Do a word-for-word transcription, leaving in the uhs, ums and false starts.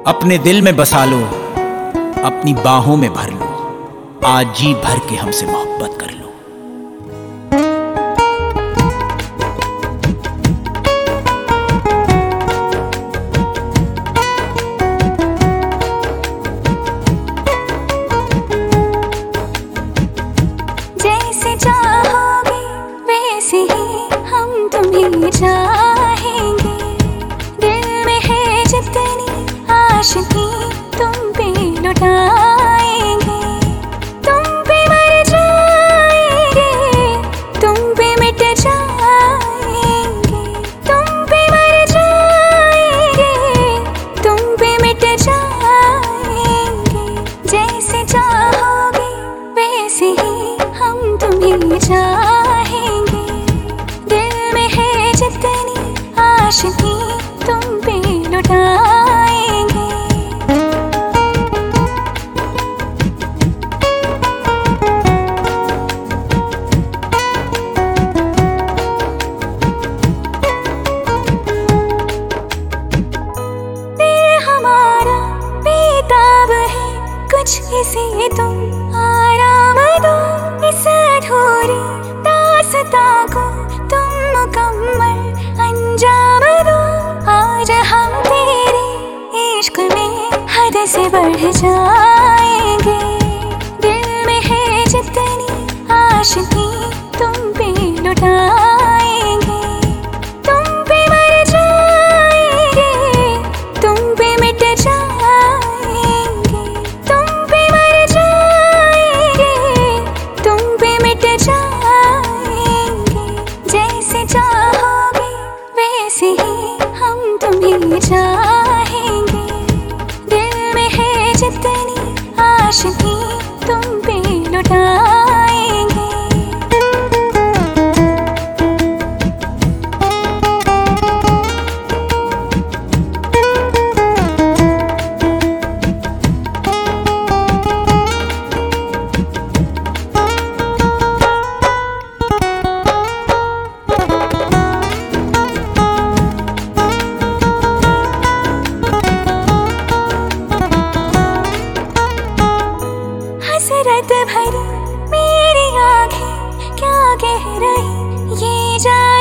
अपने दिल में बसा लो, अपनी बाहों में भर लो, आज जी भर के हमसे मोहब्बत कर लो। जैसे चाहोगे वैसे ही हम तुम्हें चाहेंगे, दिल में है जितनी आशिकी तुम पे लुटाएंगे। तुम पे मर जाएंगे, तुम पे मिट जाएंगे, तुम पे मर जाएंगे, तुम पे मिट जाएंगे। जैसे चाहोगे वैसे ही हम तुम्हें चाहेंगे, दिल में है जितनी आशिकी तुम पे लुटाएंगे। दिल हमारा बेताब है, कुछ इसे तुम आराम दो, इस अधूरी दास्तां को तुम मुकम्मल अंजाम दो। आज हम तेरे इश्क में हद से बढ़ जाएंगे, दिल में है जितनी आशिकी तुम पे लुटाएंगे। तुम पे मर जाएंगे, तुम पे मिट जाएंगे, तुम पे मर जाएंगे, तुम पे मिट जाएंगे। जैसे चाहोगे वैसे ही हम तुम्हें चाहेंगे, दिल में है जितनी आशिकी तुम पे लुटाएंगे। हसरत भरी मेरी आंखें क्या कह रही ये जान